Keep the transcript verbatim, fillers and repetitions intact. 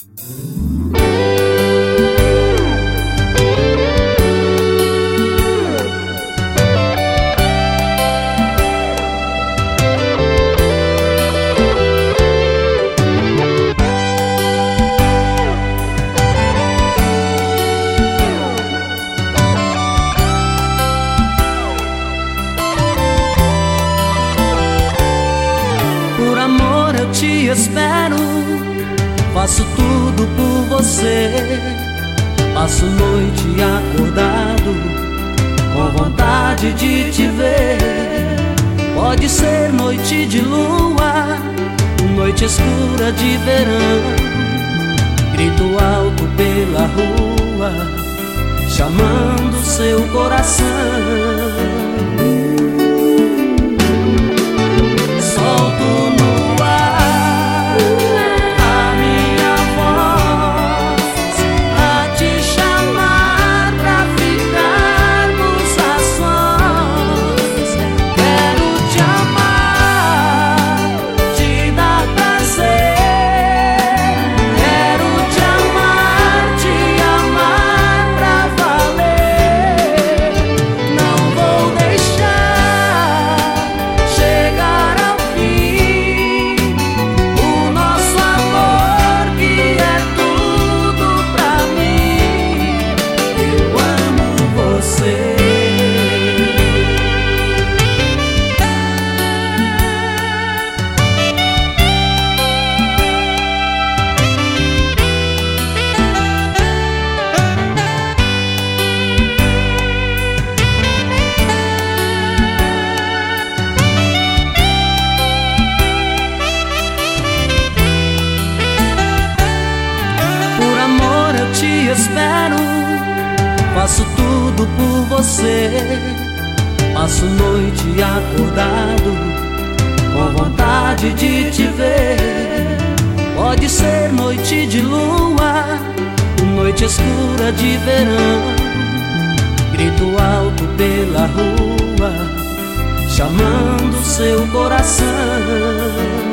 Por amor eu te espero, faço tudo por você. Passo noite acordado, com vontade de te ver. Pode ser noite de lua, noite escura de verão. Grito alto pela rua, chamando seu coração. Te espero, faço tudo por você. Passo noite acordado, com vontade de te ver. Pode ser noite de lua, noite escura de verão. Grito alto pela rua, chamando seu coração.